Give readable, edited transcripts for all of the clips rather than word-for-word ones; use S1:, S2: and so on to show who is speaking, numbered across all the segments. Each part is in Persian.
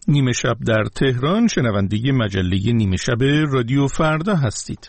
S1: نیمه شب در تهران، شنونده مجله نیمه شب رادیو فردا هستید.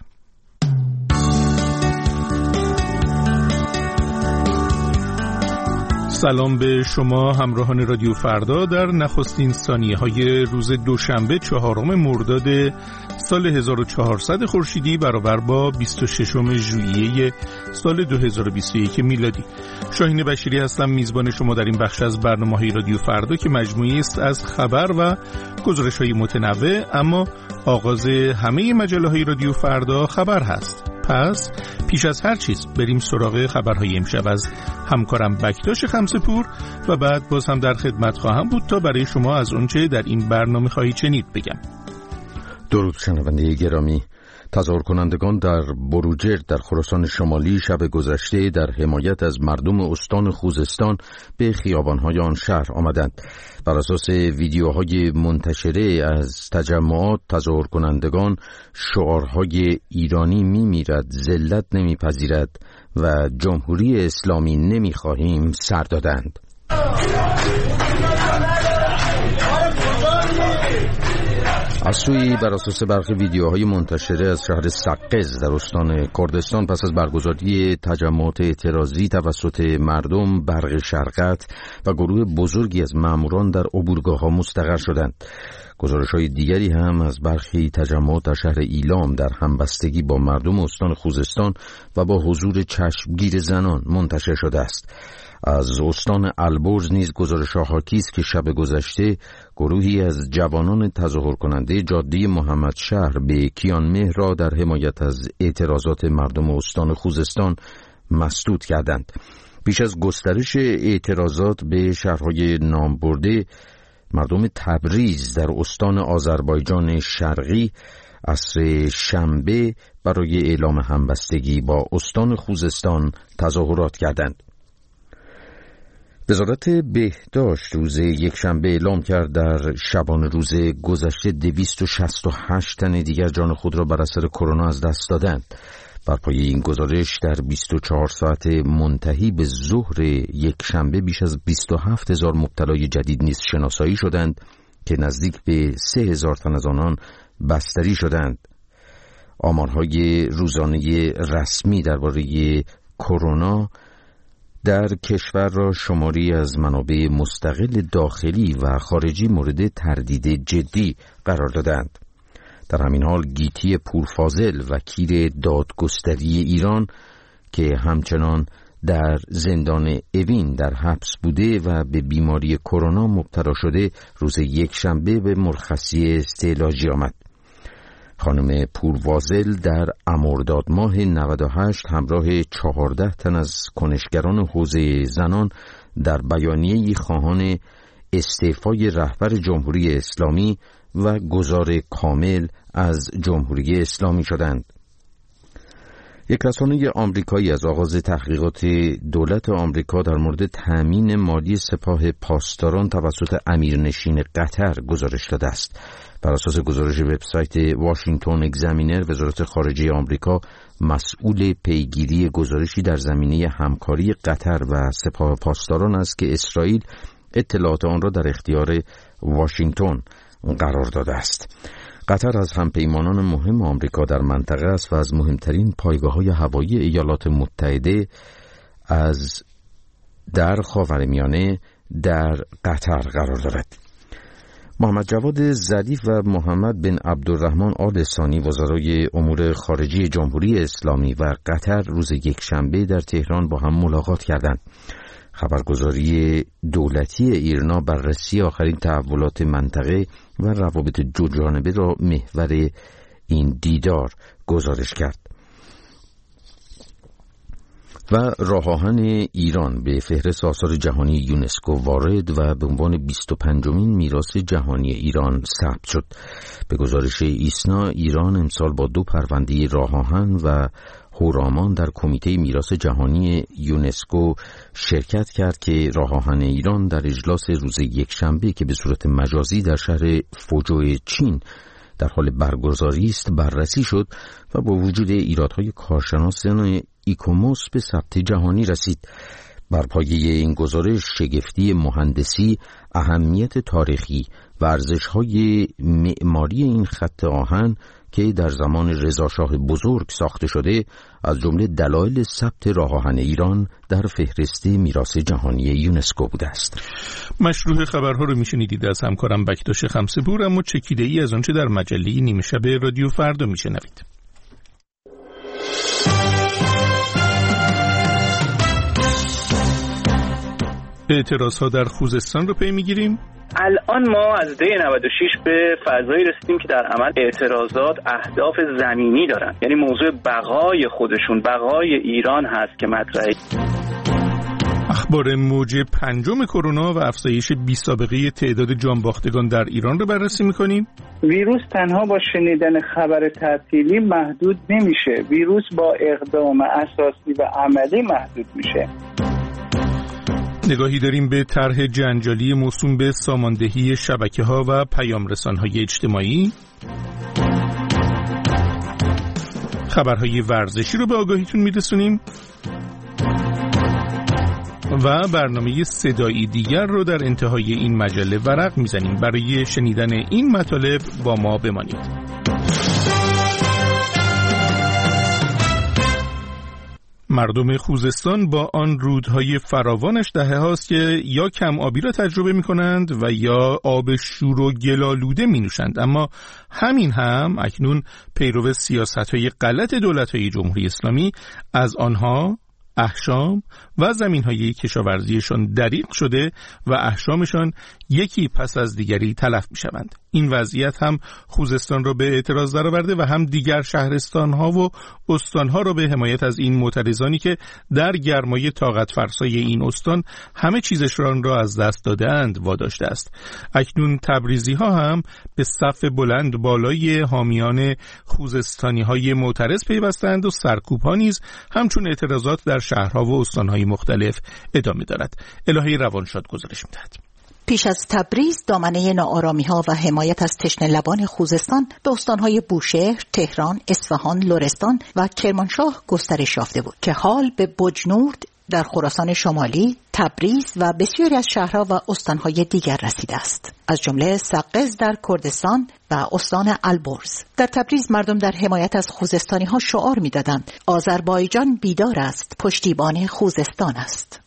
S1: سلام به شما همراهان رادیو فردا در نخستین ثانیه‌های روز دوشنبه 4 مرداد سال 1400 خورشیدی برابر با 26 ژوئیه سال 2021 میلادی. شاهین بشیری هستم، میزبان شما در این بخش از برنامه‌های رادیو فردا که مجموعی است از خبر و گزارش‌های متنوع، اما آغاز همه مجله‌های رادیو فردا خبر هست. پس پیش از هر چیز بریم سراغ خبرهای امشب از همکارم بکتاش خمسه‌پور و بعد باز هم در خدمت خواهم بود تا برای شما از اونچه در این برنامه خواهید شنید بگم.
S2: درود شنونده گرامی. تظاهر کنندگان در بروجرد در خراسان شمالی شب گذشته در حمایت از مردم استان خوزستان به خیابان‌های آن شهر آمدند. بر اساس ویدیوهای منتشره از تجمعات، تظاهر کنندگان شعارهای ایرانی میمیرد، ذلت نمیپذیرد و جمهوری اسلامی نمیخواهیم سر دادند. از سوی بر اساس برخی ویدیوهای منتشره از شهر سقز در استان کردستان پس از برگزاری تجمعات اعتراضی توسط مردم، برق شرقت و گروه بزرگی از ماموران در عبورگاه‌ها مستقر شدند. گزارش‌های دیگری هم از برخی تجمعات در شهر ایلام در همبستگی با مردم استان خوزستان و با حضور چشمگیر زنان منتشر شده است. از استان البرز نیز گزارش‌ها حاکی است که شب گذشته گروهی از جوانان تظاهر کننده جاده محمد شهر به کیانمهر را در حمایت از اعتراضات مردم استان خوزستان مسدود کردند. پیش از گسترش اعتراضات به شهرهای نام برده، مردم تبریز در استان آذربایجان شرقی عصر شنبه برای اعلام همبستگی با استان خوزستان تظاهرات کردند. وزارت بهداشت روز یکشنبه اعلام کرد در شبانه روز گذشته 268 تن دیگر جان خود را بر اثر کرونا از دست دادند. بر پایه این گزارش در 24 ساعت منتهی به ظهر یکشنبه بیش از 27,000 مبتلای جدید نیز شناسایی شدند که نزدیک به 3,000 تن از آنان بستری شدند. آمارهای روزانه رسمی درباره کرونا در کشور را شماری از منابع مستقل داخلی و خارجی مورد تردید جدی قرار دادند. در همین حال گیتی پورفاضل وکیل دادگستری ایران که همچنان در زندان اوین در حبس بوده و به بیماری کرونا مبتلا شده، روز یکشنبه به مرخصی استعلاجی آمد. خانم پوروازل در مرداد ماه 98 همراه 14 تن از کنشگران حوزه زنان در بیانیه‌ای خواهان استعفای رهبر جمهوری اسلامی و گذار کامل از جمهوری اسلامی شدند. یک رسانه آمریکایی از آغاز تحقیقات دولت آمریکا در مورد تأمین مالی سپاه پاسداران توسط امیرنشین قطر گزارش داده است. بر اساس گزارش وبسایت واشنگتن اگزامینر، وزارت خارجه آمریکا مسئول پیگیری گزارشی در زمینه همکاری قطر و سپاه پاسداران است که اسرائیل اطلاعات آن را در اختیار واشنگتن قرار داده است. قطر از همپیمانان مهم آمریکا در منطقه است و از مهمترین پایگاه‌های هوایی ایالات متحده از در خاورمیانه در قطر قرار دارد. محمد جواد ظریف و محمد بن عبدالرحمن آل ثانی وزرای امور خارجه جمهوری اسلامی و قطر روز یکشنبه در تهران با هم ملاقات کردند. خبرگزاری دولتی ایرنا بررسی آخرین تحولات منطقه و روابط دوجانبه را محور این دیدار گزارش کرد. و راه آهن ایران به فهرست آثار جهانی یونسکو وارد و به عنوان 25مین میراث جهانی ایران ثبت شد. به گزارش ایسنا، ایران امسال با 2 پرونده راه آهن و هورامان در کمیته میراث جهانی یونسکو شرکت کرد که راه آهن ایران در اجلاس روز یکشنبه که به صورت مجازی در شهر فوجو چین در حال برگزاری است بررسی شد و با وجود ایرادهای کارشناسان ایکوموس به ثبت جهانی رسید. بر پایه این گزارش شگفتی مهندسی، اهمیت تاریخی و ارزش‌های معماری این خط آهن که در زمان رضاشاه بزرگ ساخته شده از جمله دلایل ثبت راه آهن ایران در فهرست میراث جهانی یونسکو بوده است.
S1: مشروع خبرها رو میشنیدید از همکارم بکتاش خمسه‌پور، اما چکیده‌ای از آنچه در مجله نیمه شب رادیو فردا میشنوید. اعتراضها در خوزستان رو پی میگیریم.
S3: الان ما از دی 96 به فضایی رسیدیم که در عمل اعتراضات اهداف زمینی دارن، یعنی موضوع بقای خودشون، بقای ایران هست که مطرحه.
S1: اخبار موج 5 کرونا و افزایش بی‌سابقه تعداد جانباختگان در ایران رو بررسی می‌کنیم.
S4: ویروس تنها با شنیدن خبر تعطیلی محدود نمیشه، ویروس با اقدام اساسی و عملی محدود میشه.
S1: نگاهی داریم به طرح جنجالی موسوم به ساماندهی شبکه‌ها و پیام‌رسان‌های اجتماعی. خبرهای ورزشی رو به آگاهیتون میرسونیم و برنامه صدایی دیگر رو در انتهای این مجله ورق میزنیم. برای شنیدن این مطالب با ما بمانید. مردم خوزستان با آن رودهای فراوانش دهه هاست که یا کم آبی را تجربه می کنند و یا آب شور و گلالوده می نوشند، اما همین هم اکنون پیرو سیاست‌های غلط دولت‌های جمهوری اسلامی از آنها احشام و زمین‌های کشاورزیشان دریغ شده و احشامشان یکی پس از دیگری تلف می‌شوند. این وضعیت هم خوزستان را به اعتراض درآورده و هم دیگر شهرستان‌ها و استان‌ها را به حمایت از این معترضانی که در گرمای طاقت فرسای این استان همه چیزشان را از دست داده‌اند واداشته است. اکنون تبریزی‌ها هم به صف بلند بالای حامیان خوزستانی‌های معترض پیوستند و سرکوب‌ها نیز همچون اعتراضات در شهرها و استان‌های مختلف ادامه دارد. الهی روانشاد گزارش می‌دهد.
S5: پیش از تبریز دامنه ناآرامی‌ها و حمایت از تشنه لبان خوزستان به استان‌های بوشهر، تهران، اصفهان، لرستان و کرمانشاه گسترش یافته بود که حال به بجنورد در خراسان شمالی، تبریز و بسیاری از شهرها و استان‌های دیگر رسیده است، از جمله سقز در کردستان و استان البرز. در تبریز مردم در حمایت از خوزستانی‌ها شعار می‌دادند آذربایجان بیدار است، پشتیبان خوزستان است.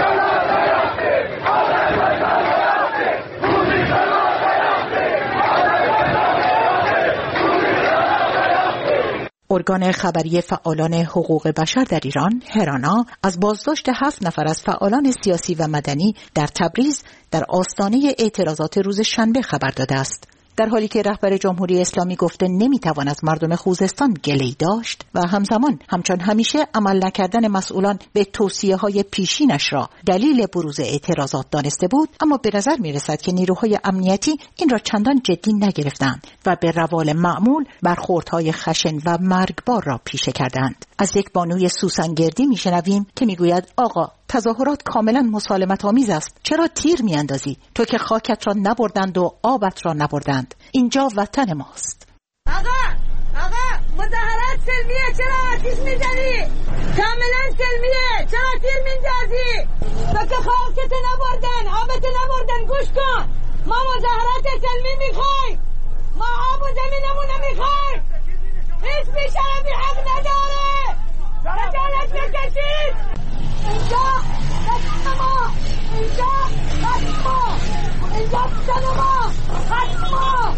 S5: ارگان خبری فعالان حقوق بشر در ایران، هرانا، از بازداشت 7 نفر از فعالان سیاسی و مدنی در تبریز در آستانه اعتراضات روز شنبه خبر داده است. در حالی که رهبر جمهوری اسلامی گفته نمیتوان از مردم خوزستان گله‌ای داشت و همزمان همچون همیشه عمل نکردن مسئولان به توصیه‌های پیشینش را دلیل بروز اعتراضات دانسته بود، اما به نظر میرسد که نیروهای امنیتی این را چندان جدی نگرفتند و به روال معمول برخوردهای خشن و مرگبار را پیشه کردند. از یک بانوی سوسنگردی میشنویم که میگوید آقا تظاهرات کاملا مسالمت آمیز است، چرا تیر میاندازی؟ تو که خاکت را نبردند و آبت را نبردند، اینجا وطن ماست.
S6: آقا مظاهرات سلمیه، چرا آتیش میزنی؟ کاملا سلمیه، چرا تیر میندازی؟ تو که خاکت نبردن، آبت نبردن، گوش کن، ما مظاهرات سلمی میخوایم، ما آب و زمینمون نمیخوایم، هیچ بیشرفی حق نداره، خجالت بکشید. اینجا وطن ما، اینجا وطن ما، اینجا وطن ما، وطن ما.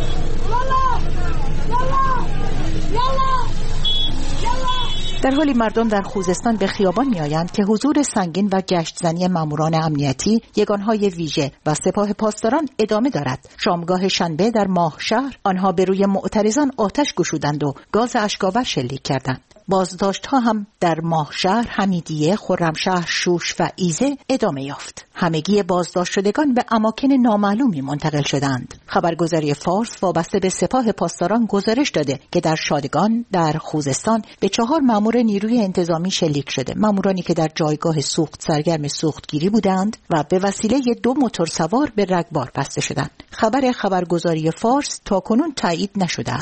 S5: در حالی مردم در خوزستان به خیابان می‌آیند که حضور سنگین و گشت زنی ماموران امنیتی، یگانهای ویژه و سپاه پاسداران ادامه دارد. شامگاه شنبه در ماهشهر آنها به روی معترضان آتش گشودند و گاز اشک‌آور شلیک کردند. بازداشت‌ها هم در ماهشهر، حمیدیه، خرمشهر، شوش و ایزه ادامه یافت. همگی بازداشت شدگان به اماکن نامعلومی منتقل شدند. خبرگزاری فارس وابسته به سپاه پاسداران گزارش داده که در شادگان در خوزستان به 4 مأمور نیروی انتظامی شلیک شده. مأمورانی که در جایگاه سوخت سرگرم سوختگیری بودند و به وسیله 2 موتور سوار به رگبار بسته شدند. خبرگزاری فارس تاکنون تایید نشده است.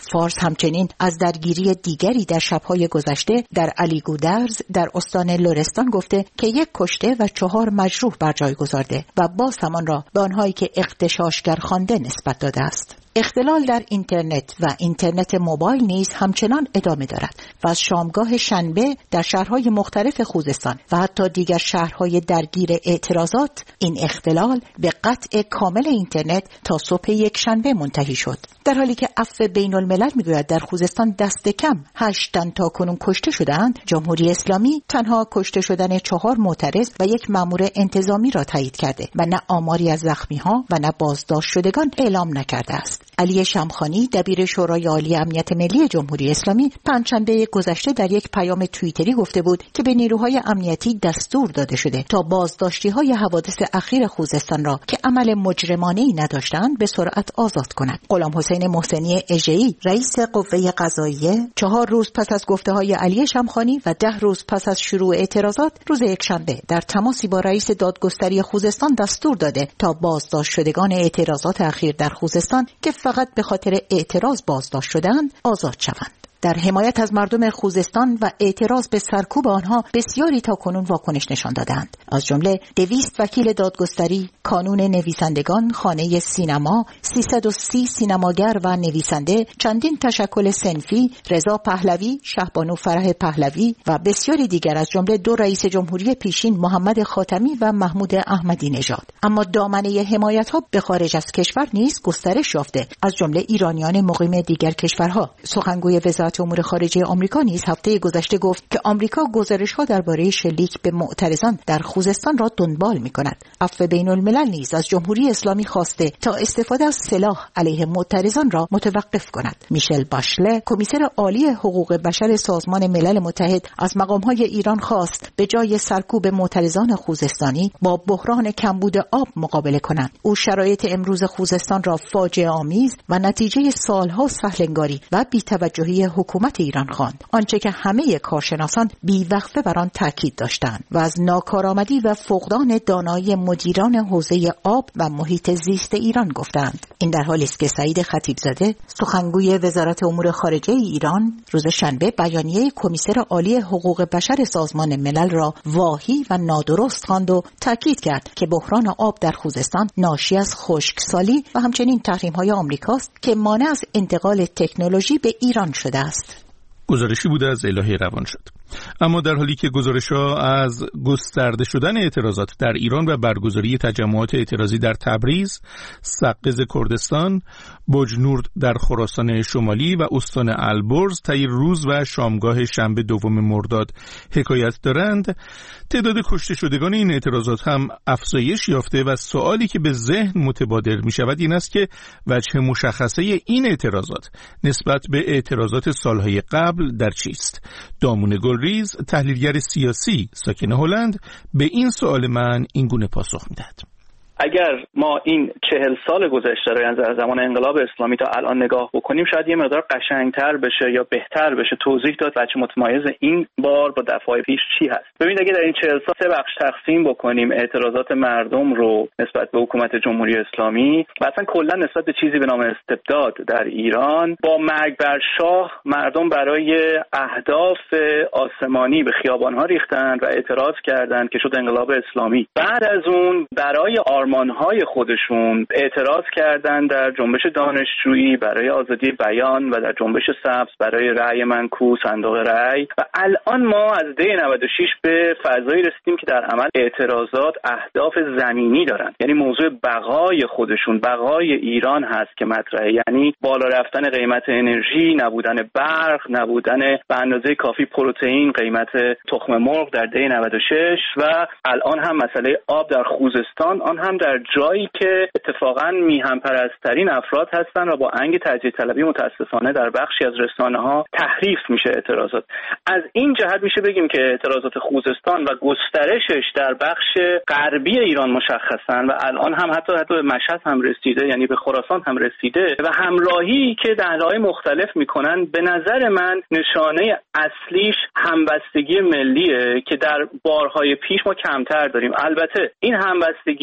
S5: فارس همچنین از درگیری دیگری در شب‌های گذشته در علیگودرز در استان لرستان گفته که 1 کشته و 4 مجروح بر جای گذارده و باز همان را به آنهایی که اغتشاشگر خوانده نسبت داده است. اختلال در اینترنت و اینترنت موبایل نیز همچنان ادامه دارد و از شامگاه شنبه در شهرهای مختلف خوزستان و حتی دیگر شهرهای درگیر اعتراضات این اختلال به قطع کامل اینترنت تا صبح یک شنبه منتهی شد. در حالی که عفو بین الملل میگوید در خوزستان دست کم 8 تن تا کنون کشته شدند، جمهوری اسلامی تنها کشته شدن 4 معترض و 1 مأمور انتظامی را تایید کرده و نه آماری از زخمی‌ها و نه بازداشت شدگان اعلام نکرده است. علی شمخانی دبیر شورای عالی امنیت ملی جمهوری اسلامی پنجشنبه گذشته در یک پیام توییتری گفته بود که به نیروهای امنیتی دستور داده شده تا بازداشتی‌های حوادث اخیر خوزستان را که عمل مجرمانه‌ای نداشتند به سرعت آزاد کند. غلام حسین محسنی اژه‌ای رئیس قوه قضاییه 4 روز پس از گفته‌های علی شمخانی و 10 روز پس از شروع اعتراضات روز یکشنبه در تماسی با رئیس دادگستری خوزستان دستور داده تا بازداشت شدگان اعتراضات اخیر در خوزستان که فقط به خاطر اعتراض بازداشت شدند آزاد شوند. در حمایت از مردم خوزستان و اعتراض به سرکوب آنها بسیاری تاکنون واکنش نشان دادند. از جمله 200 وکیل دادگستری، کانون نویسندگان، خانه سینما، 330 سینماگر و نویسنده، چندین تشکل صنفی، رضا پهلوی، شهبانو فرح پهلوی و بسیاری دیگر از جمله 2 رئیس جمهوری پیشین محمد خاتمی و محمود احمدی نژاد. اما دامنه حمایت‌ها به خارج از کشور نیز گسترش یافته، از جمله ایرانیان مقیم دیگر کشورها. سخنگوی وزارت امور خارجه آمریکا نیز هفته گذشته گفت که آمریکا گزارش‌ها درباره شلیک به معترضان در خوزستان را دنبال می‌کند. عفو بین الملل نیز از جمهوری اسلامی خواسته تا استفاده از سلاح علیه معترضان را متوقف کند. میشل باشله، کمیسر عالی حقوق بشر سازمان ملل متحد، از مقام‌های ایران خواست به جای سرکوب معترضان خوزستانی با بحران کمبود آب مقابله کنند. او شرایط امروز خوزستان را فاجعه آمیز و نتیجه سالها سهلنگاری و بی‌توجهی حکومت ایران خواند، آنچه که همه کارشناسان بی‌وقفه بر آن تاکید داشتند و از ناکارآمدی و فقدان دانایی مدیران حوزه آب و محیط زیست ایران گفتند. این در حالی است که سعید خطیبزاده، سخنگوی وزارت امور خارجه ایران، روز شنبه بیانیه کمیسر عالی حقوق بشر سازمان ملل را واهی و نادرست خواند و تاکید کرد که بحران آب در خوزستان ناشی از خشکسالی و همچنین تحریم‌های آمریکاست که مانع از انتقال تکنولوژی به ایران شده است.
S1: گزارشی بوده از الهه روانشاد. اما در حالی که گزارش‌ها از گسترده شدن اعتراضات در ایران و برگزاری تجمعات اعتراضی در تبریز، سقز کردستان، بجنورد در خراسان شمالی و استان البرز طی روز و شامگاه شنبه 2 مرداد حکایت دارند، تعداد کشته شدگان این اعتراضات هم افزایش یافته و سوالی که به ذهن متبادر می‌شود این است که وجه مشخصه این اعتراضات نسبت به اعتراضات سالهای قبل در چیست؟ دامون گلریز، تحلیلگر سیاسی ساکن هلند، به این سوال من این گونه پاسخ می‌دهد.
S3: اگر ما این 40 سال گذشته رو از زمان انقلاب اسلامی تا الان نگاه بکنیم، شاید یه مقدار قشنگتر بشه یا بهتر بشه توضیح داد بچه متمایز این بار با دفعه پیش چی هست. ببینید اگه در این 40 سال 3 بخش تقسیم بکنیم اعتراضات مردم رو نسبت به حکومت جمهوری اسلامی و اصلا کلا نسبت به چیزی به نام استبداد در ایران، با مرگ بر شاه مردم برای اهداف آسمانی به خیابان‌ها ریختند و اعتراض کردند که شد انقلاب اسلامی. بعد از اون برای آرمان‌های خودشون اعتراض کردن در جنبش دانشجویی برای آزادی بیان و در جنبش سبز برای رأی منکوس، صندوق رأی، و الان ما از دی 96 به فضایی رسیدیم که در عمل اعتراضات اهداف زمینی دارن، یعنی موضوع بقای خودشون، بقای ایران هست که مطرحه، یعنی بالا رفتن قیمت انرژی، نبودن برق، نبودن به اندازه کافی پروتئین، قیمت تخم مرغ در دی 96 و الان هم مسئله آب در خوزستان، آن هم در جایی که اتفاقا میهم پرست‌ترین افراد هستن و با انگ تجزیه طلبی متاسفانه در بخشی از رسانه‌ها تحریف میشه اعتراضات. از این جهت میشه بگیم که اعتراضات خوزستان و گسترشش در بخش غربی ایران مشخصن و الان هم حتی به مشهد هم رسیده، یعنی به خراسان هم رسیده و همراهی که دهه‌های مختلف میکنن به نظر من نشانه اصلیش همبستگی ملیه که در بارهای پیش ما کمتر داریم. البته این همبستگی ملی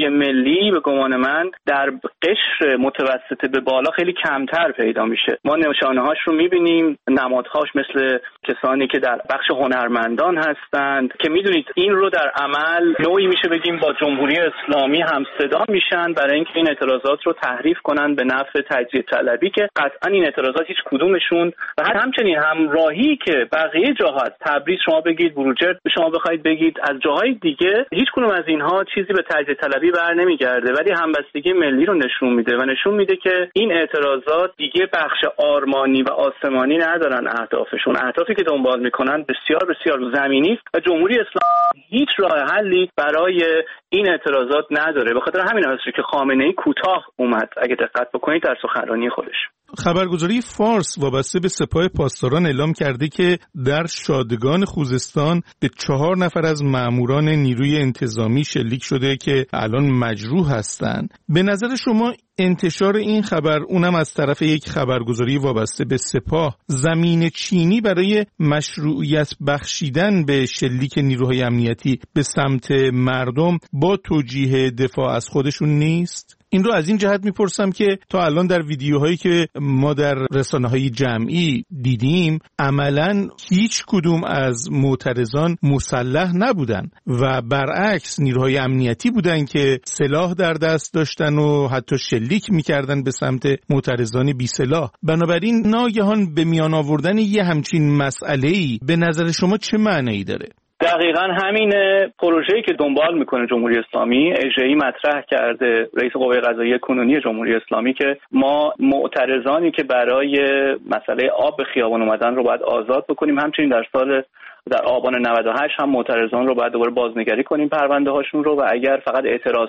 S3: ملی به گمان من در قشر متوسط به بالا خیلی کمتر پیدا میشه. ما نشانه‌هاش رو می‌بینیم، نمادهاش مثل کسانی که در بخش هنرمندان هستند که می‌دونید این رو در عمل نوعی میشه بگیم با جمهوری اسلامی هم صدا میشن برای اینکه این اعتراضات رو تحریف کنن به نفع تجزیه طلبی که قطعاً این اعتراضات هیچ کدومشون و همچنین همراهی که بقیه جاها از تبریز شما بگید، بروجرد شما بخواید بگید، از جاهای دیگه هیچ کدوم از اینها چیزی به تجزیه طلبی بر نمیگرده، ولی همبستگی ملی رو نشون میده و نشون میده که این اعتراضات دیگه بخش آرمانی و آسمانی ندارن. اهدافی که دنبال میکنن بسیار بسیار زمینی است و جمهوری اسلامی هیچ راه حلی برای این اعتراضات نداره. به خاطر همین هست که خامنه‌ای کوتاه اومد اگه دقت بکنید در سخنرانی خودش.
S1: خبرگزاری فارس وابسته به سپاه پاسداران اعلام کرده که در شادگان خوزستان به 4 نفر از ماموران نیروی انتظامی شلیک شده که الان مجروح هستند. به نظر شما انتشار این خبر، اونم از طرف یک خبرگزاری وابسته به سپاه، زمین چینی برای مشروعیت بخشیدن به شلیک نیروهای امنیتی به سمت مردم با توجیه دفاع از خودشون نیست؟ این رو از این جهت میپرسم که تا الان در ویدیوهایی که ما در رسانه‌های جمعی دیدیم عملاً هیچ کدوم از معترضان مسلح نبودن و برعکس نیروهای امنیتی بودن که سلاح در دست داشتن و حتی شلیک میکردن به سمت معترضان بی سلاح. بنابراین ناگهان به میان آوردن یه همچین مسئله‌ای به نظر شما چه معنی داره؟
S3: دقیقاً همین پروژه‌ای که دنبال میکنه جمهوری اسلامی، اجرایی مطرح کرده رئیس قوه قضاییه کنونی جمهوری اسلامی که ما معترضانی که برای مسئله آب به خیابان اومدن رو باید آزاد بکنیم. همچنین در آبان 98 هم معترضان رو باید دوباره بازنگری کنیم پرونده هاشون رو و اگر فقط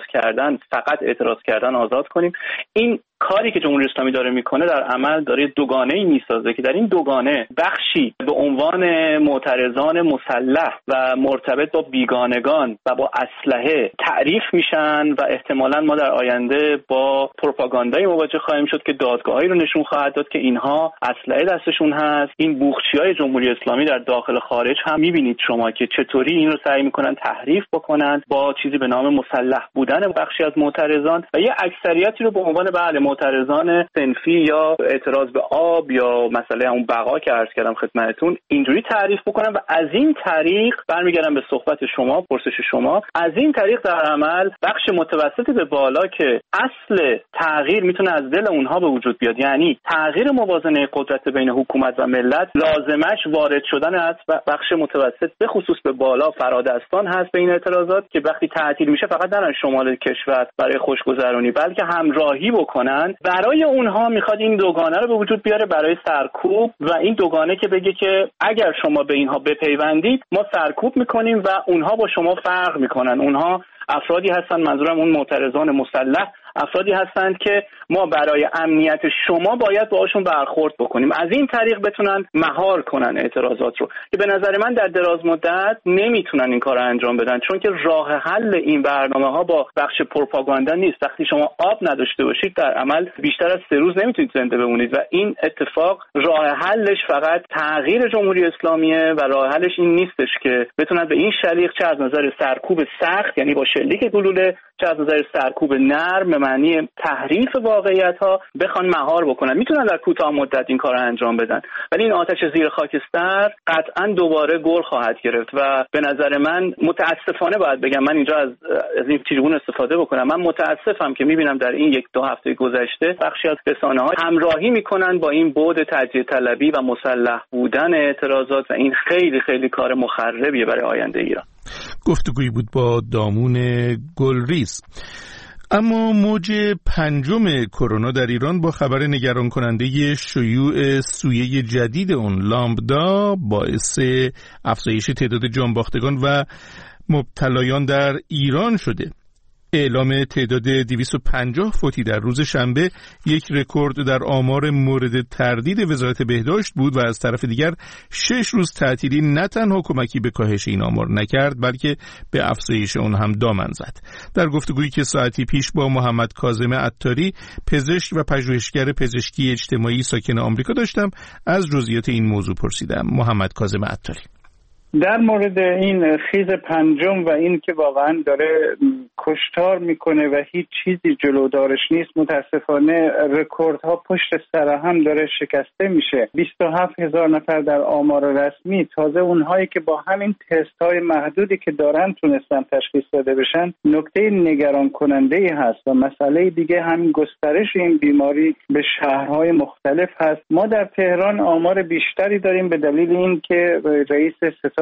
S3: اعتراض کردن آزاد کنیم. این کاری که جمهوری اسلامی داره میکنه در عمل داره دوگانه‌ای میسازه که در این دوگانه بخشی به عنوان معترضان مسلح و مرتبط با بیگانگان و با اسلحه تعریف میشن و احتمالاً ما در آینده با پروپاگاندای مواجه خواهیم شد که دادگاهایی رو نشون خواهد داد که اینها اسلحه دستشون هست. این بوقچی‌های جمهوری اسلامی در داخل خارج هم میبینید شما که چطوری این رو سعی میکنن تحریف بکنن با چیزی به نام مسلح بودن بخشی از معترضان و یه اکثریتی رو به عنوان معترضان صنفی یا اعتراض به آب یا مسئله اون بقا که عرض کردم خدمتتون اینجوری تعریف بکنن و از این طریق برمیگردم به صحبت شما، پرسش شما، از این طریق در عمل بخش متوسط به بالا که اصل تغییر میتونه از دل اونها به وجود بیاد، یعنی تغییر موازنه قدرت بین حکومت و ملت، لازمش وارد شدن از بخش متوسط به خصوص به بالا فرادستان هست به این اعتراضات که وقتی تعطیل میشه فقط در شمال کشور برای خوشگذرانی بلکه همراهی بکنن. برای اونها میخواد این دوگانه رو به وجود بیاره برای سرکوب و این دوگانه که بگه که اگر شما به اینها بپیوندید ما سرکوب میکنیم و اونها با شما فرق میکنن. اونها افرادی هستن، منظورم اون معترضان مسلح، افرادی هستند که ما برای امنیت شما باید باهاشون برخورد بکنیم. از این طریق بتونن مهار کنن اعتراضات رو که به نظر من در دراز مدت نمیتونن این کار رو انجام بدن، چون که راه حل این برنامه‌ها با بخش پروپاگاندا نیست. وقتی شما آب نداشته باشید در عمل بیشتر از 3 روز نمیتونید زنده بمونید و این اتفاق راه حلش فقط تغییر جمهوری اسلامیه و راه حلش این نیستش که بتونن به این شلیک چه از نظر سرکوب سخت یعنی با شلیک گلوله چه از نظر سرکوب نرم به معنی تحریف واقعیت‌ها بخوان مهار بکنن. میتونن در کوتاه مدت این کار رو انجام بدن ولی این آتش زیر خاکستر قطعاً دوباره گل خواهد گرفت و به نظر من متاسفانه باید بگم، من اینجا از این تریبون استفاده بکنم، من متاسفم که میبینم در این 1-2 هفته گذشته بخشی از رسانه‌ها همراهی میکنن با این بعد تجزیه طلبی و مسلح بودن اعتراضات و این خیلی خیلی کار مخربیه برای آینده ایران.
S1: گفتگویی بود با دامون گلریز. اما موج 5 کرونا در ایران با خبر نگران کننده شیوع سویه جدید اون لامبدا باعث افزایش تعداد جانباختگان و مبتلایان در ایران شده. اعلام تعداد 250 فوتی در روز شنبه یک رکورد در آمار مورد تردید وزارت بهداشت بود و از طرف دیگر 6 روز تعطیلی نه تنها کمکی به کاهش این آمار نکرد بلکه به افزایش اون هم دامن زد. در گفتگویی که ساعتی پیش با محمد کاظم عطاری، پزشک و پژوهشگر پزشکی اجتماعی ساکن آمریکا داشتم، از جزئیات این موضوع پرسیدم. محمد کاظم عطاری:
S4: در مورد این خیز پنجم و این که واقعا داره کشتار میکنه و هیچ چیزی جلودارش نیست، متاسفانه رکوردها پشت سر هم داره شکسته میشه. 27,000 نفر در آمار رسمی، تازه اونهایی که با همین تست های محدودی که دارن تونستن تشخیص داده بشن. نکته نگران کننده ای هست و مسئله دیگه همین گسترش این بیماری به شهرهای مختلف هست. ما در تهران آمار بیشتری داریم به دلیل این که رئیس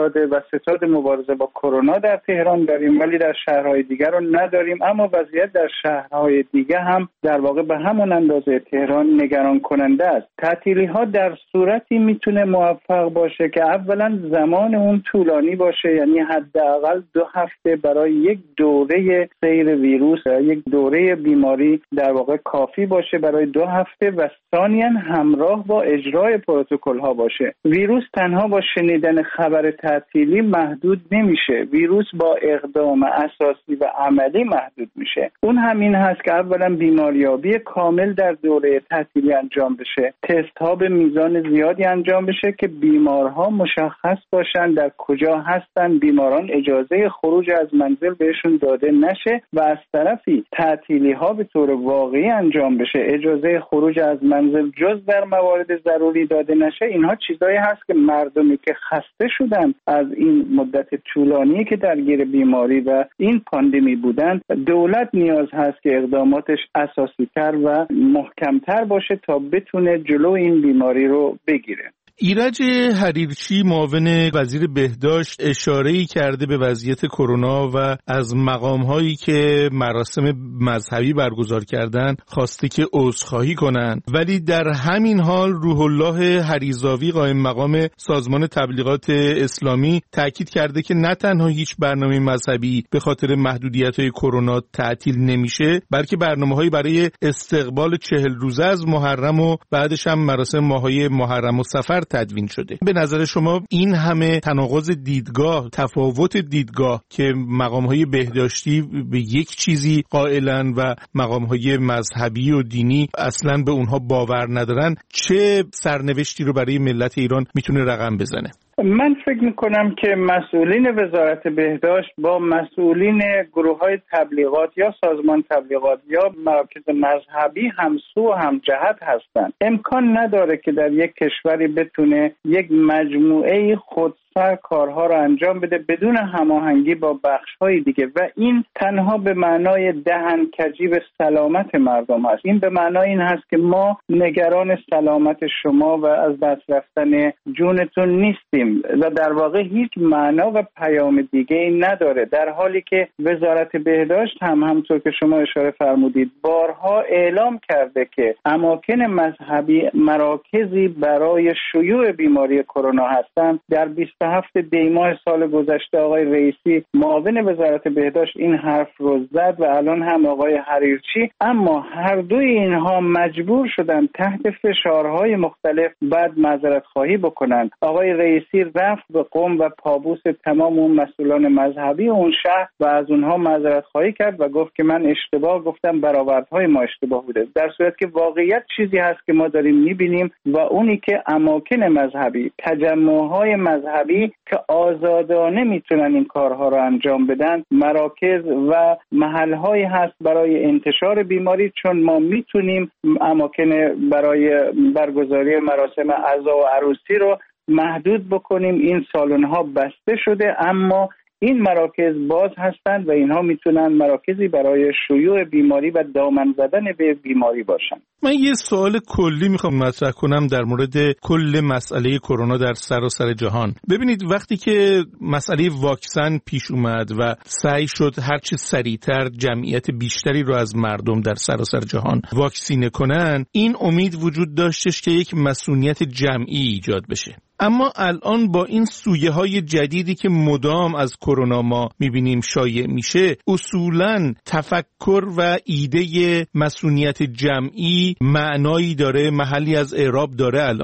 S4: ستاد مبارزه با کرونا در تهران داریم، ولی در شهرهای دیگر رو نداریم. اما وضعیت در شهرهای دیگه هم در واقع به همون اندازه تهران نگران کننده است. تعطیلی ها در صورتی میتونه موفق باشه که اولا زمان اون طولانی باشه، یعنی حداقل 2 هفته برای یک دوره سیر ویروس، یک دوره بیماری در واقع کافی باشه برای 2 هفته و ثانیاً همراه با اجرای پروتکل ها باشه. ویروس تنها با شنیدن خبر تعطیلی محدود نمیشه، ویروس با اقدام اساسی و عملی محدود میشه. اون همین هست که اولا بیماریابی کامل در دوره تعطیلی انجام بشه، تست ها به میزان زیادی انجام بشه که بیمارها مشخص باشن در کجا هستن، بیماران اجازه خروج از منزل بهشون داده نشه و از طرفی تعطیلی ها به طور واقعی انجام بشه، اجازه خروج از منزل جز در موارد ضروری داده نشه. اینها چیزایی هست که مردمی که خسته شدن از این مدت طولانی که درگیر بیماری و این پاندمی بودن، دولت نیاز هست که اقداماتش اساسی تر و محکمتر باشه تا بتونه جلو این بیماری رو بگیره.
S1: ایرج حریرچی معاون وزیر بهداشت اشاره‌ای کرده به وضعیت کرونا و از مقام‌هایی که مراسم مذهبی برگزار کردن خواسته که عذرخواهی کنند، ولی در همین حال روح الله حریزاوی قائم مقام سازمان تبلیغات اسلامی تاکید کرده که نه تنها هیچ برنامه مذهبی به خاطر محدودیت‌های کرونا تعطیل نمیشه، بلکه برنامه‌هایی برای استقبال 40 روزه از محرم و بعدش هم مراسم ماه‌های محرم و صفر تدوین شده. به نظر شما این همه تناقض دیدگاه، تفاوت دیدگاه که مقام‌های بهداشتی به یک چیزی قائلن و مقام‌های مذهبی و دینی اصلاً به اونها باور ندارن، چه سرنوشتی رو برای ملت ایران میتونه رقم بزنه؟
S4: من فکر میکنم که مسئولین وزارت بهداشت با مسئولین گروه‌های تبلیغات یا سازمان تبلیغات یا مراکز مذهبی همسو و همجهت هستند. امکان نداره که در یک کشوری بتونه یک مجموعه خودسر کارها رو انجام بده بدون هماهنگی با بخش‌های دیگه و این تنها به معنای دهن‌کجی به سلامت مردم هست. این به معنای این هست که ما نگران سلامت شما و از دست رفتن جونتون نیستیم و در واقع هیچ معنا و پیام دیگه ای نداره، در حالی که وزارت بهداشت هم همونطور که شما اشاره فرمودید بارها اعلام کرده که اماکن مذهبی مراکزی برای شیوع بیماری کرونا هستند. در 27 دی ماه سال گذشته آقای رئیسی معاون وزارت بهداشت این حرف رو زد و الان هم آقای حریرچی، اما هر دوی اینها مجبور شدن تحت فشارهای مختلف بعد معذرت خواهی بکنن. آقای رئیسی رفت به قم و پابوس تمام اون مسئولان مذهبی اون شهر و از اونها معذرت خواهی کرد و گفت که من اشتباه گفتم، برآوردهای ما اشتباه بوده، در صورت که واقعیت چیزی هست که ما داریم میبینیم و اونی که اماکن مذهبی، تجمعهای مذهبی که آزادانه میتونن این کارها رو انجام بدن، مراکز و محلهایی هست برای انتشار بیماری، چون ما میتونیم اماکن برای برگزاری مراسم عزا و عروسی رو محدود بکنیم. این سالن‌ها بسته شده اما این مراکز باز هستند و اینها میتونن مراکزی برای شیوع بیماری و دامن زدن به بیماری باشن.
S1: من یه سوال کلی میخوام مطرح کنم در مورد کل مسئله کرونا در سراسر جهان. ببینید وقتی که مسئله واکسن پیش اومد و سعی شد هرچه سریعتر جمعیت بیشتری رو از مردم در سراسر جهان واکسینه کنن، این امید وجود داشتش که یک مسئولیت جمعی ایجاد بشه. اما الان با این سویه‌های جدیدی که مدام از کرونا ما می‌بینیم شایع میشه، اصولاً تفکر و ایده مسئولیت جمعی معنایی داره، محلی از اعراب داره الان؟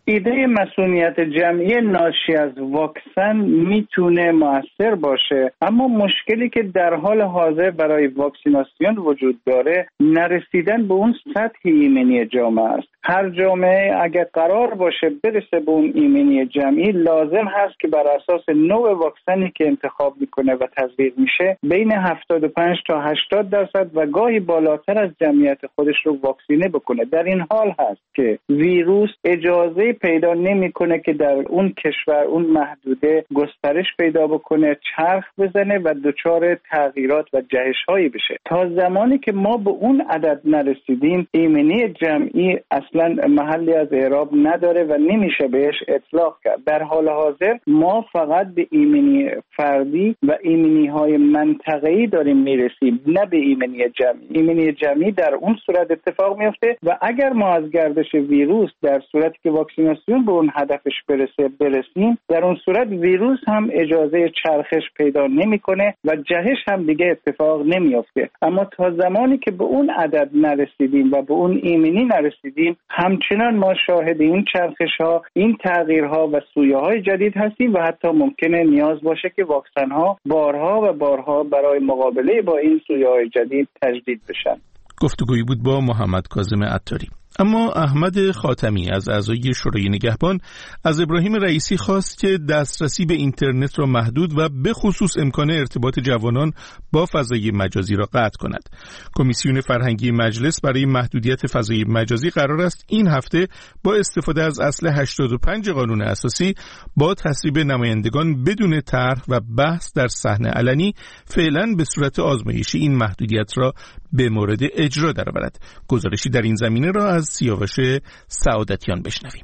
S4: ایده مسئولیت جمعی ناشی از واکسن میتونه موثر باشه، اما مشکلی که در حال حاضر برای واکسیناسیون وجود داره نرسیدن به اون سطح ایمنی جامعه است. هر جامعه اگر قرار باشه برسه به اون ایمنی جمعی، لازم هست که بر اساس نوع واکسنی که انتخاب میکنه و تزریق میشه بین 75 تا 80% و گاهی بالاتر از جمعیت خودش رو واکسینه بکنه. در این حال هست که ویروس اجازه پیدا نمیکنه که در اون کشور اون محدوده گسترش پیدا بکنه، چرخ بزنه و دچار تغییرات و جهش‌هایی بشه. تا زمانی که ما به اون عدد نرسیدیم، ایمنی جمعی اصلا محلی از اعراب نداره و نمیشه بهش اطلاق کرد. در حال حاضر ما فقط به ایمنی فردی و ایمنی‌های منطقه‌ای داریم میرسیم، نه به ایمنی جمعی. ایمنی جمعی در اون صورت اتفاق میفته و اگر ما از گردش ویروس در صورتی که واکسیناسیون به اون هدفش برسیم، در اون صورت ویروس هم اجازه چرخش پیدا نمیکنه و جهش هم دیگه اتفاق نمیافته. اما تا زمانی که به اون عدد نرسیدیم و به اون ایمنی نرسیدیم، همچنان ما شاهد این چرخش ها، این تغییرها و سویه های جدید هستیم و حتی ممکنه نیاز باشه که واکسن ها بارها و بارها برای مقابله با این سویه های جدید تجدید بشن.
S1: گفتگویی بود با محمد کاظم عطاری. اما احمد خاتمی از اعضای شورای نگهبان از ابراهیم رئیسی خواست که دسترسی به اینترنت را محدود و به خصوص امکان ارتباط جوانان با فضای مجازی را قطع کند. کمیسیون فرهنگی مجلس برای محدودیت فضای مجازی قرار است این هفته با استفاده از اصل 85 قانون اساسی با تصویب نمایندگان بدون طرح و بحث در صحنه علنی فعلا به صورت آزمایشی این محدودیت را به مورد اجرا درآورد. گزارشی در این زمینه را از سیاوش سعادتیان بشنویم.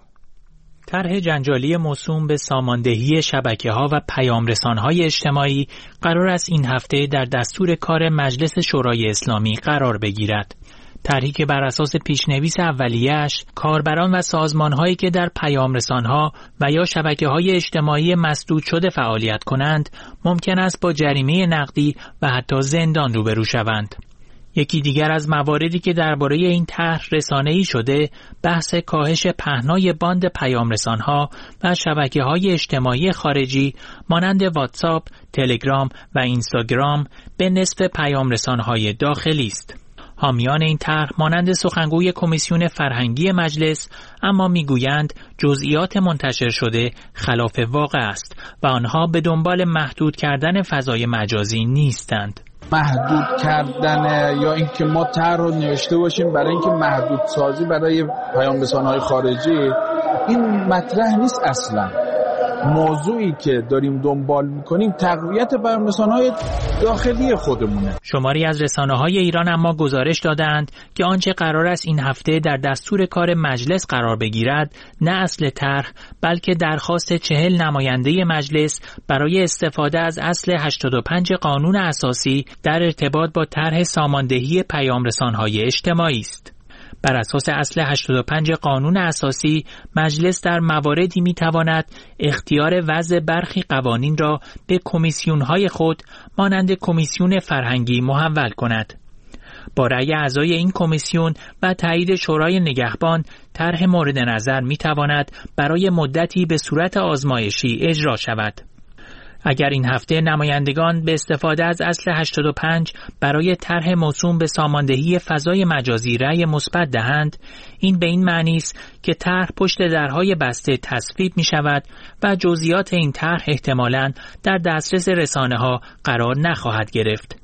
S7: طرح جنجالی موسوم به ساماندهی شبکه‌ها و پیام‌رسان‌های اجتماعی قرار است این هفته در دستور کار مجلس شورای اسلامی قرار بگیرد. طرحی که بر اساس پیشنویس اولیه‌اش کاربران و سازمان‌هایی که در پیام‌رسان‌ها و یا شبکه‌های اجتماعی مسدود شده فعالیت کنند ممکن است با جریمه نقدی و حتی زندان روبرو شوند. یکی دیگر از مواردی که درباره این طرح رسانه‌ای شده بحث کاهش پهنای باند پیام‌رسان‌ها و شبکه‌های اجتماعی خارجی مانند واتساپ، تلگرام و اینستاگرام به نصف پیام‌رسان‌های داخلی است. حامیان این طرح مانند سخنگوی کمیسیون فرهنگی مجلس اما میگویند جزئیات منتشر شده خلاف واقع است و آنها به دنبال محدود کردن فضای مجازی نیستند.
S8: محدود کردن یا اینکه ما طرح رو نوشته باشیم برای اینکه محدود سازی برای پیام‌رسان‌های خارجی، این مطرح نیست اصلا. موضوعی که داریم دنبال میکنیم تقویت پیام‌رسان‌های داخلی خودمونه.
S7: شماری از رسانه‌های ایران اما گزارش دادند که آنچه قرار است این هفته در دستور کار مجلس قرار بگیرد نه اصل طرح بلکه درخواست 40 نماینده مجلس برای استفاده از اصل 85 قانون اساسی در ارتباط با طرح ساماندهی پیام‌رسان‌های اجتماعی است. بر اساس اصل 85 قانون اساسی مجلس در مواردی میتواند اختیار وضع برخی قوانین را به کمیسیون‌های خود مانند کمیسیون فرهنگی محول کند. با رأی اعضای این کمیسیون و تایید شورای نگهبان طرح مورد نظر میتواند برای مدتی به صورت آزمایشی اجرا شود. اگر این هفته نمایندگان به استفاده از اصل 85 برای طرح موسوم به ساماندهی فضای مجازی رأی مثبت دهند، این به این معنی است که طرح پشت درهای بسته تصویب می شود و جزئیات این طرح احتمالاً در دسترس رسانه‌ها قرار نخواهد گرفت.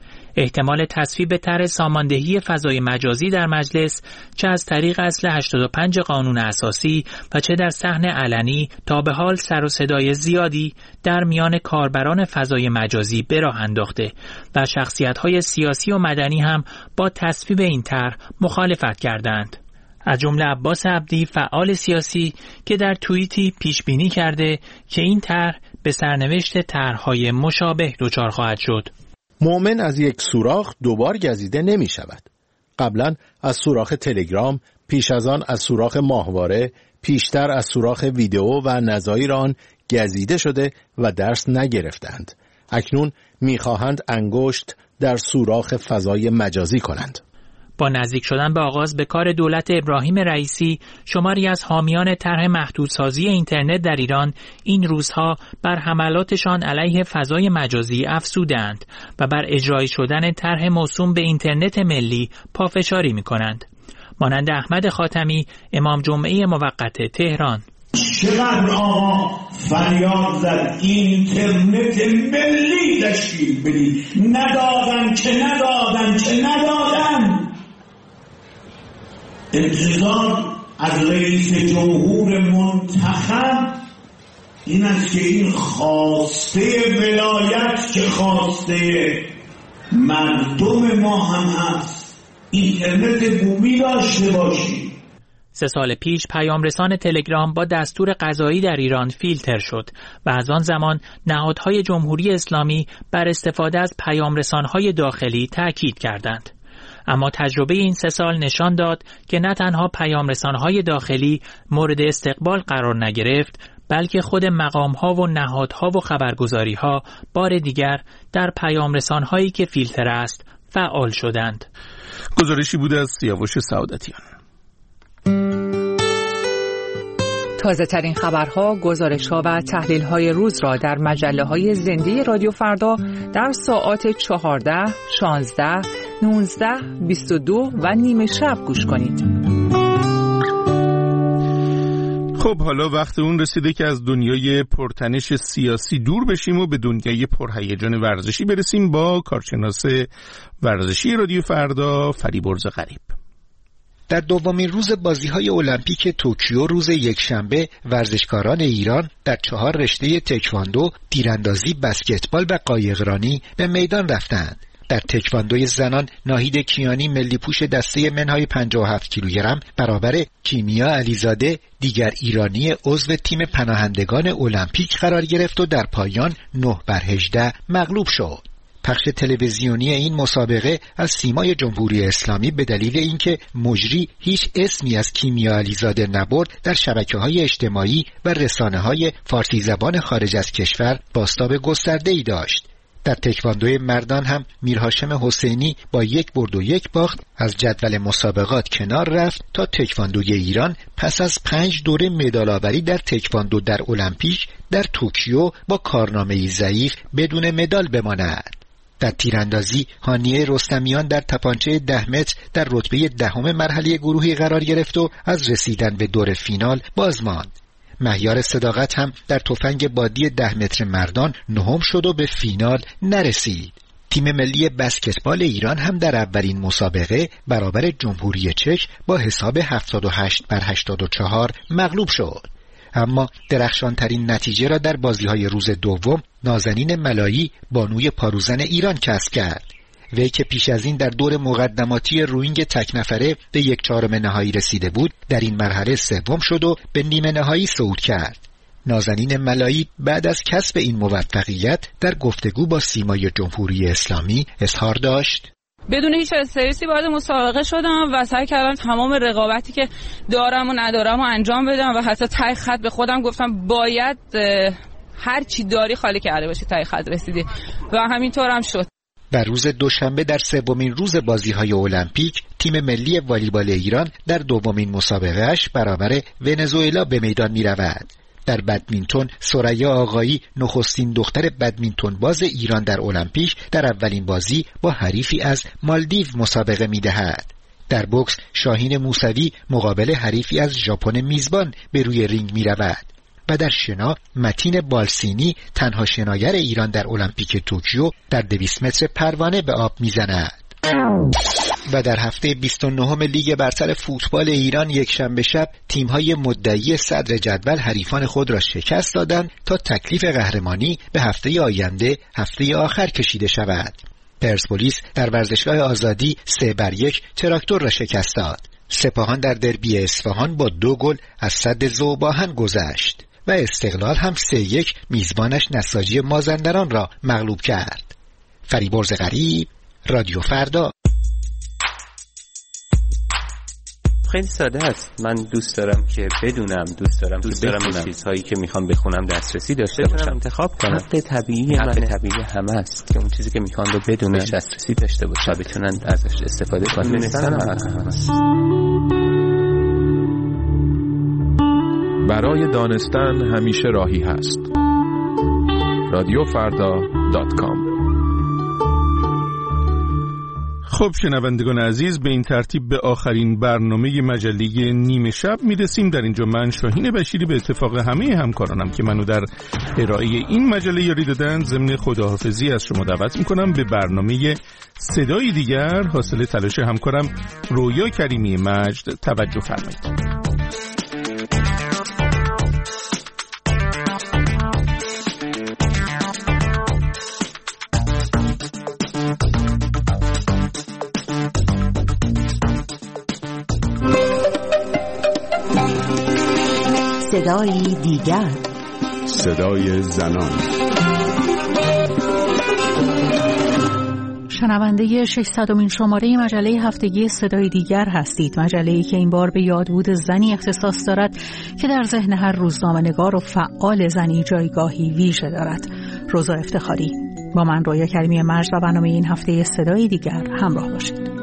S7: احتمال تصویب طرح ساماندهی فضای مجازی در مجلس چه از طریق اصل 85 قانون اساسی و چه در صحن علنی تا به حال سر و صدای زیادی در میان کاربران فضای مجازی به راه انداخته و شخصیت‌های سیاسی و مدنی هم با تصویب این طرح مخالفت کردند. از جمله عباس عبدی فعال سیاسی که در توییتی پیش بینی کرده که این طرح به سرنوشت طرح‌های مشابه دچار خواهد شد.
S9: مؤمن از یک سوراخ دوبار گزیده نمی شود. قبلا از سوراخ تلگرام، پیش از آن از سوراخ ماهواره، پیشتر از سوراخ ویدئو و نظایر آن گزیده شده و درس نگرفتند. اکنون می‌خواهند انگشت در سوراخ فضای مجازی کنند.
S7: با نزدیک شدن به آغاز به کار دولت ابراهیم رئیسی، شماری از حامیان طرح محدودسازی اینترنت در ایران این روزها بر حملاتشان علیه فضای مجازی افزودند و بر اجرایی شدن طرح موسوم به اینترنت ملی پافشاری می‌کنند. مانند احمد خاتمی، امام جمعه موقت تهران.
S10: چقدر آقا فریاد زد اینترنت ملی تشکیل بدید، ندادن. انتظار از رئیس جمهور منتخب این است که این خواسته ولایت که خواسته مردم ما هم هست، اینترنت بومی داشته باشیم.
S7: 3 سال پیش پیامرسان تلگرام با دستور قضایی در ایران فیلتر شد و از آن زمان نهادهای جمهوری اسلامی بر استفاده از پیامرسانهای داخلی تأکید کردند. اما تجربه این 3 سال نشان داد که نه تنها پیامرسانهای داخلی مورد استقبال قرار نگرفت، بلکه خود مقامها و نهادها و خبرگزاریها بار دیگر در پیامرسانهایی که فیلتر است فعال شدند.
S1: گزارشی بود از سیاوش سعادتیان.
S11: تازه ترین خبرها، گزارش‌ها و تحلیل‌های روز را در مجله‌های زنده رادیو فردا در ساعات 14, 16, 19, 22 و نیمه شب گوش کنید.
S1: خب حالا وقت اون رسیده که از دنیای پرتنش سیاسی دور بشیم و به دنیای پرهیجان ورزشی برسیم با کارشناس ورزشی رادیو فردا فریبرز غریب.
S12: در دومین روز بازی‌های المپیک توکیو روز یکشنبه ورزشکاران ایران در 4 رشته تکواندو، تیراندازی، بسکتبال و قایقرانی به میدان رفتند. در تکواندوی زنان ناهید کیانی ملی پوش دسته منهای 57 کیلوگرم برابر کیمیا علیزاده دیگر ایرانی عضو تیم پناهندگان المپیک قرار گرفت و در پایان 9-18 مغلوب شد. پخش تلویزیونی این مسابقه از سیمای جمهوری اسلامی به دلیل اینکه مجری هیچ اسمی از کیمیا علیزاده نبرد در شبکه‌های اجتماعی و رسانه‌های فارسی زبان خارج از کشور بازتاب گسترده‌ای داشت. در تکواندوی مردان هم میرهاشم حسینی با 1 برد و 1 باخت از جدول مسابقات کنار رفت تا تکواندوی ایران پس از 5 دوره مدال‌آوری در تکواندو در المپیک در توکیو با کارنامه‌ای ضعیف بدون مدال بماند. در تیراندازی هانیه رستمیان در تپانچه 10 متر در رتبه 10 مرحله گروهی قرار گرفت و از رسیدن به دور فینال باز ماند. مهیار صداقت هم در تفنگ بادی 10 متر مردان 9 شد و به فینال نرسید. تیم ملی بسکتبال ایران هم در اولین مسابقه برابر جمهوری چک با حساب 78-84 مغلوب شد. اما درخشانترین نتیجه را در بازی‌های روز دوم نازنین ملایی بانوی پاروزن ایران کسب کرد. وی که پیش از این در دور مقدماتی روینگ تک نفره به 1/4 نهایی رسیده بود، در این مرحله سوم شد و به نیمه نهایی صعود کرد. نازنین ملایی بعد از کسب این موفقیت در گفتگو با سیمای جمهوری اسلامی اظهار داشت:
S13: بدون هیچ استرسی وارد مسابقه شدم و سعی کردم تمام رقابتی که دارم و ندارم و انجام بدم و حتی ته خط به خودم گفتم باید هر چی داری خالی کرده باشی ته خط رسیدی و همینطور هم شد.
S12: در روز دوشنبه در 3مین روز بازی‌های المپیک تیم ملی والیبال ایران در 2مین مسابقه‌اش برابر ونزوئلا به میدان می‌رود. در بدمینتون ثریا آقایی نخستین دختر بدمینتون باز ایران در المپیک در اولین بازی با حریفی از مالدیو مسابقه می‌دهد. در بوکس شاهین موسوی مقابل حریفی از ژاپن میزبان به روی رینگ می‌رود. و در شنا متین بالسینی تنها شناگر ایران در المپیک توکیو در 200 متر پروانه به آب میزند. و در هفته 29 لیگ برتر فوتبال ایران یکشنبه شب تیم‌های مدعی صدر جدول حریفان خود را شکست دادند تا تکلیف قهرمانی به هفته آینده هفته آخر کشیده شود. پرسپولیس در ورزشگاه آزادی 3-1 تراکتور را شکست داد. سپاهان در دربی اصفهان با 2 گل از سد ذوباهن گذشت و استقلال هم 3-1 میزبانش نساجی مازندران را مغلوب کرد. فریبرز غریب، رادیو فردا.
S14: خیلی ساده است. من دوست دارم که بدونم، دوست دارم چیزهایی که میخوام بخونم دسترسی داشته باشم، انتخاب کنم. حق طبیعی همه است که اون چیزی که میخوان رو بدونن، دسترسی داشته باشن، بتونن ازش استفاده کنن.
S15: برای دانستن همیشه راهی هست. رادیوفردا.com.
S1: خب شنوندگان عزیز، به این ترتیب به آخرین برنامه مجله نیمه شب میرسیم. در اینجا من شاهین بشیری به اتفاق همه همکارانم که منو در ارائه این مجله یاری دادن ضمن خداحافظی از شما دعوت میکنم به برنامه صدای دیگر حاصل تلاش همکارم رویا کریمی مجد توجه فرمایید.
S5: صدای دیگر،
S16: صدای زنان.
S17: شنونده 600مین شماره مجله هفتگی صدای دیگر هستید. مجله‌ای که این بار به یادبود زنی اختصاص دارد که در ذهن هر روزنامه‌نگار و فعال زنی جایگاهی ویژه دارد. روزا افتخاری. با من رویا کریمی مجد و برنامه این هفته صدای دیگر همراه باشید.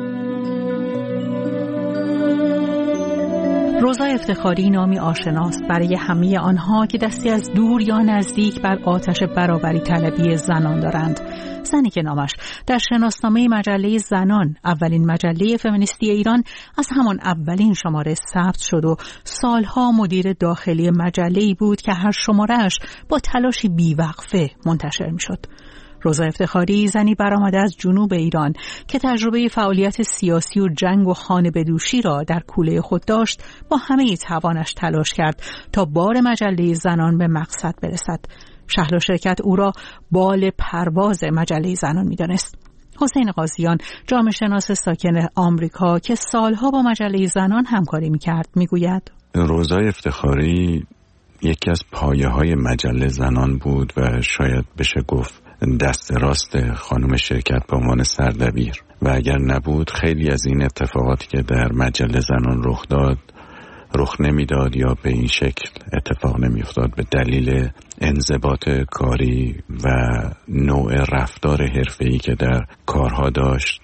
S17: روزا افتخاری نامی آشناست برای همه آنها که دستی از دور یا نزدیک بر آتش برابری طلبی زنان دارند. زنی که نامش در شناسنامه مجله زنان، اولین مجله فمینیستی ایران، از همان اولین شماره ثبت شد و سالها مدیر داخلی مجله‌ای بود که هر شماره‌اش با تلاشی بیوقفه منتشر می‌شد. روزا افتخاری زنی برآمده از جنوب ایران که تجربه فعالیت سیاسی و جنگ و خانه بدوشی را در کوله خود داشت، با همه توانش تلاش کرد تا بار مجله زنان به مقصد برسد. شهلا شرکت او را بال پرواز مجله زنان می‌دانست. حسین قاضیان، جامعه شناس ساکن آمریکا که سالها با مجله زنان همکاری می‌کرد، می‌گوید
S18: روزا افتخاری یکی از پایه‌های مجله زنان بود و شاید بشه گفت دست راست خانم شرکت به عنوان سردبیر، و اگر نبود خیلی از این اتفاقاتی که در مجله زنان رخ نمیداد یا به این شکل اتفاق نمیافتاد به دلیل انضباط کاری و نوع رفتار حرفه‌ای که در کارها داشت.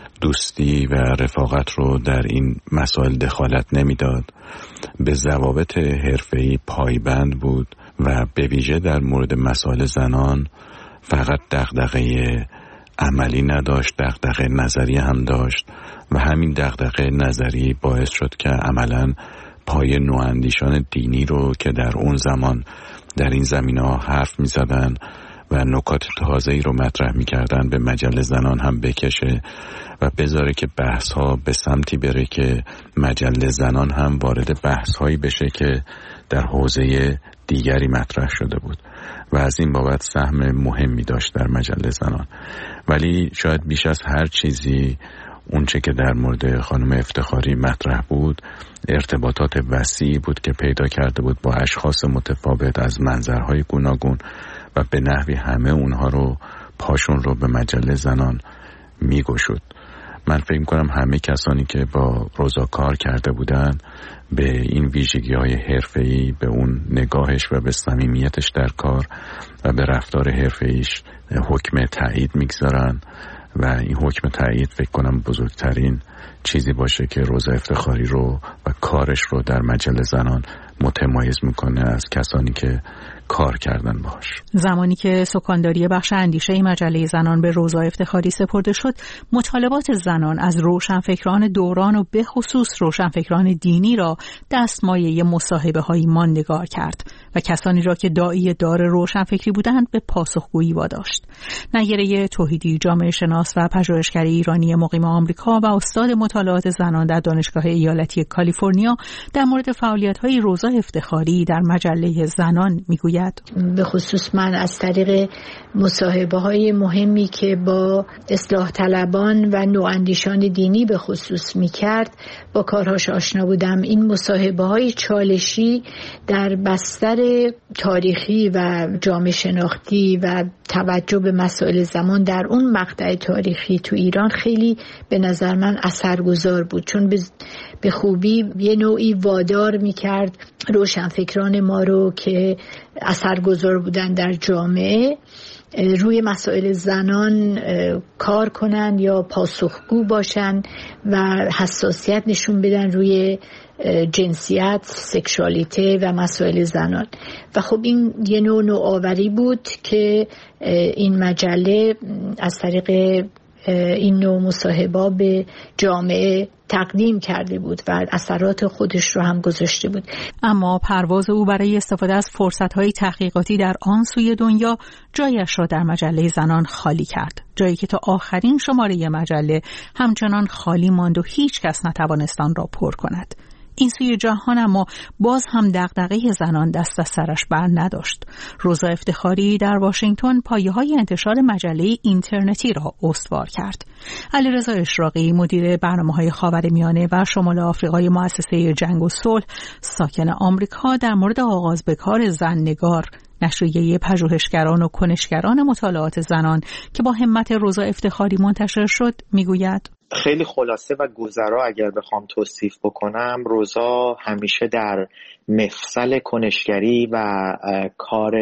S18: دوستی و رفاقت رو در این مسائل دخالت نمیداد، به ضوابط حرفه‌ای پایبند بود و به ویژه در مورد مسائل زنان فقط دغدغه عملی نداشت، دغدغه نظری هم داشت و همین دغدغه نظری باعث شد که عملاً پای نواندیشان دینی رو که در اون زمان در این زمینه‌ها حرف می‌زدن و نکات تازه‌ای رو مطرح می‌کردن به مجله زنان هم بکشه و بذاره که بحث‌ها به سمتی بره که مجله زنان هم وارد بحث‌هایی بشه که در حوزه دیگری مطرح شده بود و از این بابت سهم مهمی داشت در مجله زنان. ولی شاید بیش از هر چیزی اونچه که در مورد خانم افتخاری مطرح بود ارتباطات وسیعی بود که پیدا کرده بود با اشخاص متفاوت از منظرهای گوناگون و به نحوی همه اونها رو پاشون رو به مجله زنان میگشود. من فکر می‌کنم همه کسانی که با روزا کار کرده بودن به این ویژگی‌های حرفه‌ای، به اون نگاهش و به صمیمیتش در کار و به رفتار حرفه‌ایش حکم تایید میگذارن و این حکم تایید فکر کنم بزرگترین چیزی باشه که روزا افتخاری رو و کارش رو در مجله زنان متمایز میکنه از کسانی که کار کردن باش.
S17: زمانی که سکانداری بخش اندیشه مجله زنان به روزا افتخاری سپرده شد، مطالبات زنان از روشنفکران دوران و به خصوص روشنفکران دینی را دستمایه مصاحبه‌های ماندگار کرد و کسانی را که داعی دار روشنفکری بودند به پاسخگویی واداشت. نیره توحیدی، جامعه شناس و پژوهشگر ایرانی مقیم آمریکا و استاد مطالعات زنان در دانشگاه ایالتی کالیفرنیا، در مورد فعالیت‌های روزا افتخاری در مجله زنان میگوید:
S19: به خصوص من از طریق مصاحبه‌های مهمی که با اصلاح طلبان و نواندیشان دینی به خصوص می‌کرد با کارهاش آشنا بودم. این مصاحبه‌های چالشی در بستر تاریخی و جامعه شناختی و توجه به مسائل زمان در اون مقطع تاریخی تو ایران خیلی به نظر من اثرگذار بود، چون به خوبی یه نوعی وادار میکرد روشنفکران ما رو که اثرگذار بودن در جامعه روی مسائل زنان کار کنن یا پاسخگو باشن و حساسیت نشون بدن روی جنسیت، سکشوالیته و مسائل زنان. و خب این یه نوآوری بود که این مجله از طریق این نوع مصاحبه به جامعه تقدیم کرده بود و اثرات خودش رو هم گذاشته بود.
S17: اما پرواز او برای استفاده از فرصت‌های تحقیقاتی در آن سوی دنیا جایش را در مجله زنان خالی کرد، جایی که تا آخرین شماره مجله همچنان خالی ماند و هیچ کس نتوانست آن را پر کند. این سوی جهان اما باز هم دغدغه زنان دست از سرش بر نداشت. روزا افتخاری در واشنگتن پایه‌های انتشار مجله اینترنتی را استوار کرد. علیرضا اشراقی مدیر برنامه‌های خاورمیانه و شمال آفریقای مؤسسه جنگ و صلح ساکن آمریکا در مورد آغاز به کار زن‌نگار، نشریه پژوهشگران و کنشگران مطالعات زنان که با همت روزا افتخاری منتشر شد میگوید:
S20: خیلی خلاصه و گذرا اگر بخوام توصیف بکنم، روزا همیشه در مفصل کنشگری و کار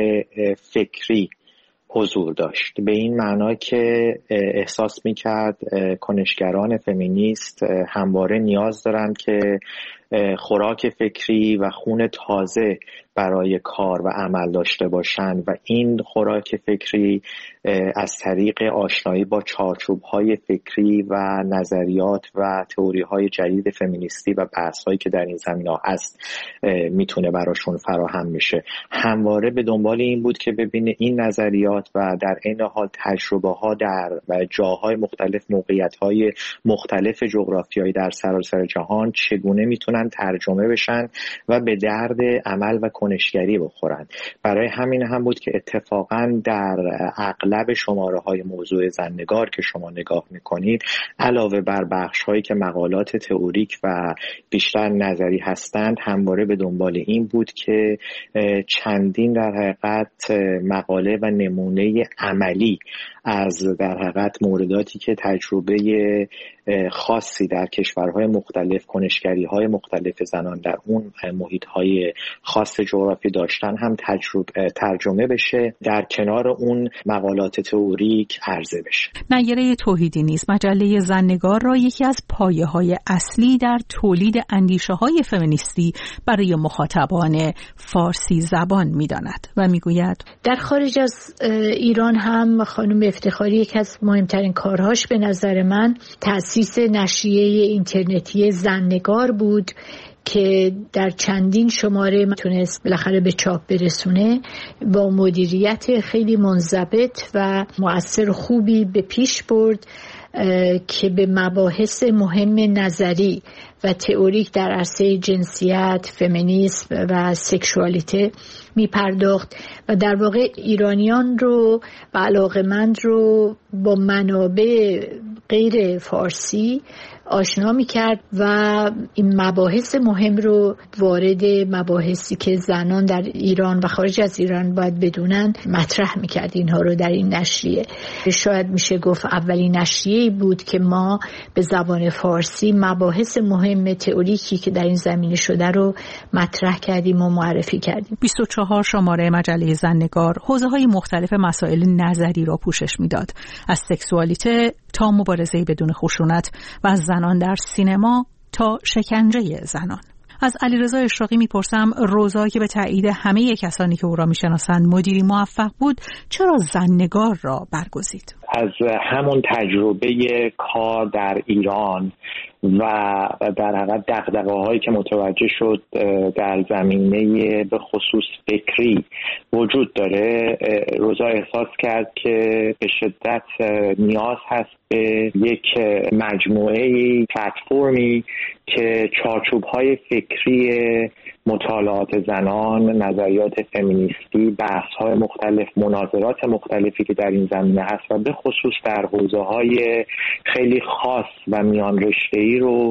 S20: فکری حضور داشت، به این معنا که احساس میکرد کنشگران فمینیست همواره نیاز دارند که خوراک فکری و خون تازه برای کار و عمل داشته باشند و این خوراک فکری از طریق آشنایی با چارچوب‌های فکری و نظریات و تئوری‌های جدید فمینیستی و بحث‌هایی که در این زمینه‌ها هست میتونه براشون فراهم میشه. همواره به دنبال این بود که ببینه این نظریات و در عین حال تجربه‌ها در جاهای مختلف، موقعیت‌های مختلف جغرافیایی در سراسر جهان چگونه میتونن ترجمه بشن و به درد عمل و کنشگری بخورن. برای همین هم بود که اتفاقاً در اغلب شماره‌های موضوع زن‌نگار که شما نگاه می‌کنید، علاوه بر بخش‌هایی که مقالات تئوریک و بیشتر نظری هستند، همواره به دنبال این بود که چندین در حقیقت مقاله و نمونه عملی از در حقیقت مورداتی که تجربه خاصی در کشورهای مختلف، کنشگری‌های مختلف زنان در اون محیط‌های خاص جغرافی داشتن هم ترجمه بشه، در کنار اون مقالات تئوریک عرضه بشه.
S17: نیره توحیدی نیز مجله زن‌نگار را یکی از پایه‌های اصلی در تولید اندیشه‌های فمینیستی برای مخاطبان فارسی زبان می‌داند و می‌گوید:
S19: در خارج از ایران هم خانم افتخاری یک از مهمترین کارهاش به نظر من تأسیس نشریه اینترنتی زن‌نگار بود که در چندین شماره تونست بالاخره به چاپ برسونه، با مدیریت خیلی منضبط و مؤثر خوبی به پیش برد که به مباحث مهم نظری و تئوریک در عرصه جنسیت، فمینیسم و سکشوالیته می پرداخت و در واقع ایرانیان رو و علاقه‌مند رو با منابع غیر فارسی آشنا می کرد و این مباحث مهم رو وارد مباحثی که زنان در ایران و خارج از ایران باید بدونن مطرح می کرد اینها رو در این نشریه. شاید میشه گفت اولین نشریه‌ای بود که ما به زبان فارسی مباحث مهم تئوریکی که در این زمینه شده رو مطرح کردیم و معرفی کردیم.
S17: 24 شماره مجله زن‌نگار حوزه‌های مختلف مسائل نظری را پوشش میداد، از سکسوالیته تا مبارزه بدون خشونت و از زنان در سینما تا شکنجه زنان. از علیرضا اشراقی میپرسم روزا که به تایید همه کسانی که او را میشناسند مدیری موفق بود، چرا زن‌نگار را برگزید؟
S20: از همون تجربه کار در ایران و در حقیقت دغدغه‌هایی که متوجه شد در زمینه به خصوص فکری وجود داره، روزا احساس کرد که به شدت نیاز هست به یک مجموعه پلتفرمی که چارچوب‌های فکری مطالعات زنان، نظریات فمینیستی، بحث‌های مختلف، مناظرات مختلفی که در این زمینه هست و به خصوص در حوزه‌های خیلی خاص و میان رشته‌ای رو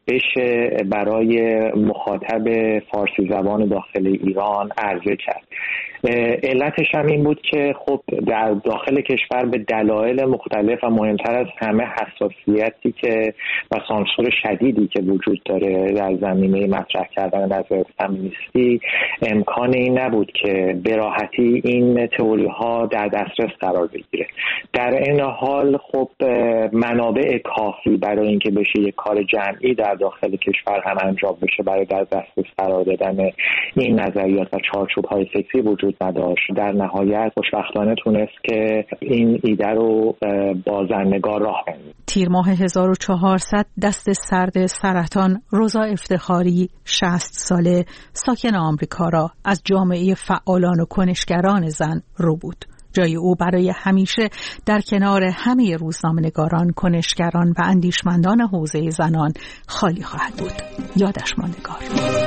S20: بشه برای مخاطب فارسی زبان داخل ایران عرضه کرد. علتش هم این بود که خب در داخل کشور به دلایل مختلف و مهمتر از همه حساسیتی که و سانسور شدیدی که وجود داره در زمینه مطرح کردن نظریات فمینیستی، امکان این نبود که به راحتی این تئوری ها در دسترس قرار بگیره. در این حال خب منابع کافی برای اینکه بشه یک کار جمعی در داخل کشور هم انجام بشه برای در دسترس قرار دادن این نظریات و چارچوب‌های فکری وجود نداشت. در نهایت خوشبختانه تونست که این ایده رو با زنگار راه بندازه.
S17: تیر ماه 1400 دست سرد سرطان روزا افتخاری 60 ساله ساکن آمریکا را از جامعه فعالان و کنشگران زن رو بود. جای او برای همیشه در کنار همه روزنامه‌نگاران، کنشگران و اندیشمندان حوزه زنان خالی خواهد بود. یادش ماندگار.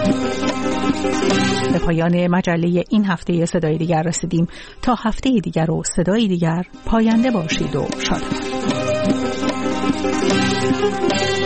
S17: به پایان مجله این هفته صدای دیگر رسیدیم. تا هفته دیگر و صدای دیگر، پاینده باشید و شاد باشید.